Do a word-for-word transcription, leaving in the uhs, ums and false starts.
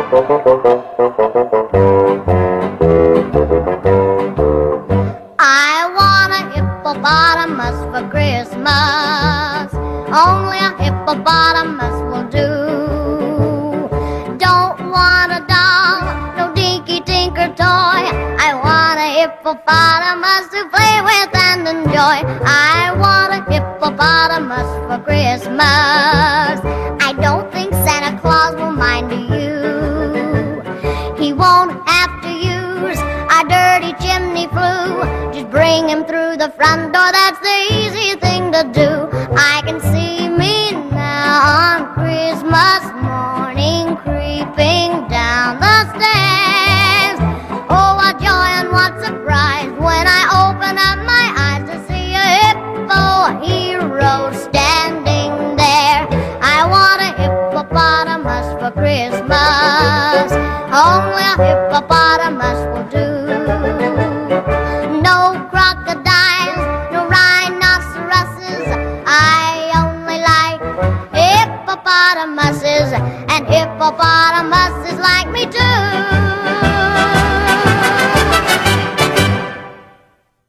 I want a hippopotamus for Christmas. Only a hippopotamus will do. Don't want a doll, no dinky tinker toy. I want a hippopotamus to play with and enjoy. I want a hippopotamus for Christmas. I don't think Santa Claus will mind you. He won't have to use a dirty chimney flue. Just bring him through the front door, that's the easy thing to do. I can see me now on Christmas morning creeping down the stairs. Oh, what joy and what surprise when I open up my eyes to see a hippo hero standing there. I want a hippopotamus for Christmas. Only a hippopotamus will do. No crocodiles, no rhinoceroses. I only like hippopotamuses, and hippopotamuses like me too.